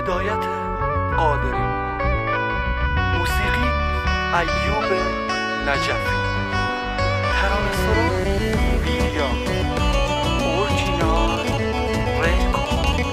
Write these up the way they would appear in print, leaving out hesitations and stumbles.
هدایت قادری، موسیقی ایوب نجفی، ترانه سرا ویلیا، اورجینال ریکورد.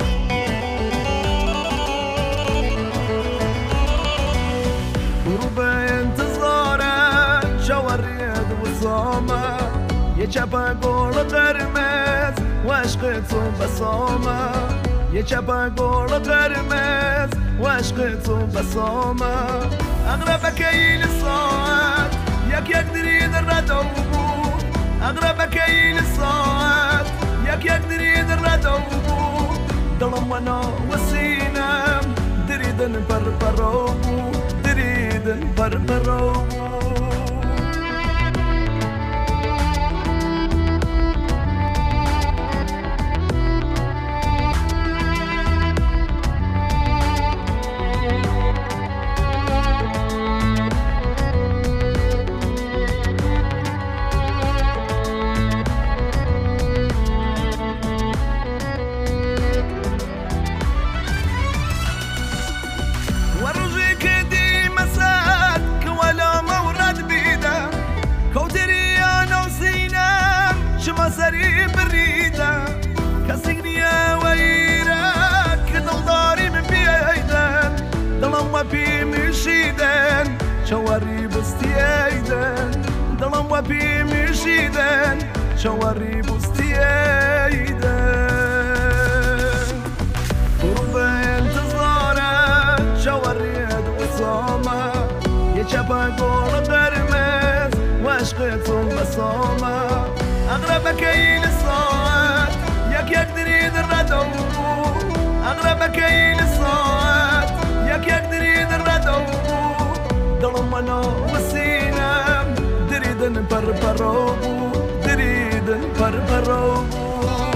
برو به انتظاره شوارید وسامه، یه چپه گل قرمز و عشق تو بسامه، یه چپه گل قرمز و عشق تو بسامه. اغربك این ساعت یک درید ردو بود، اغربك این ساعت یک درید ردو بود. دلم وانا وسینم دریدن پرپرو بود، دریدن پرپرو بود. سري بريدة كسجنية ويراك دلداري من بيدن دلم وبي مشيدن شواري بستيدن دلم وبي مشيدن شواري بستيدن. قرب انتظاره شواري وسامة يشبه قول قرمز وعشقتهم بسامة. اغربك این ساعت یک درید ردو بود، اغربك این ساعت یک درید ردو بود. دلم وانا وسینم دریدن پرپرو بود، دریدن پرپرو بود.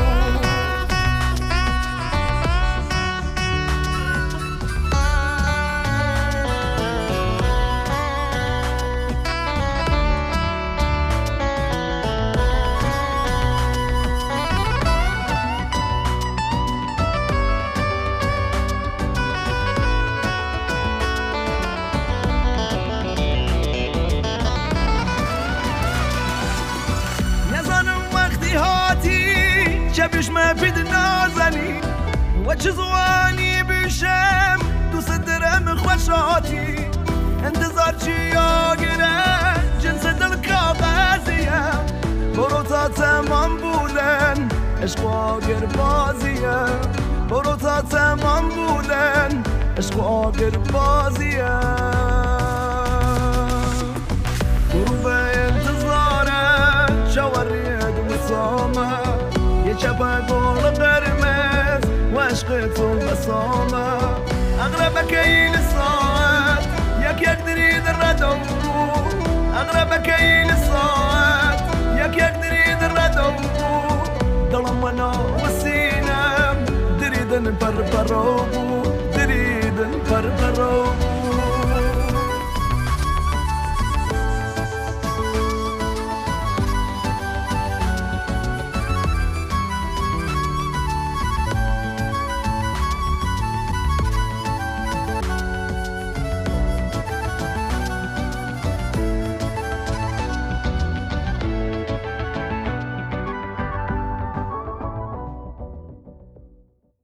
شبش ما بید نازنی و چه زوانی بشم دوست درم خوشاتی. انتظار چی آگره جنس دل کاغذیه، برو تا تمام بودن عشق آگر بازیه، برو تا تمام بودن عشق آگر بازیه. برو به انتظاره شوارید وسامه، یه چپه گل قرمز و عشقتون بسامه. اغربك این ساعت یک درید ردو بود، اغربك این ساعت یک درید ردو بود. دلم وانا وسینم دریدن پرپرو بود، دریدن پرپرو.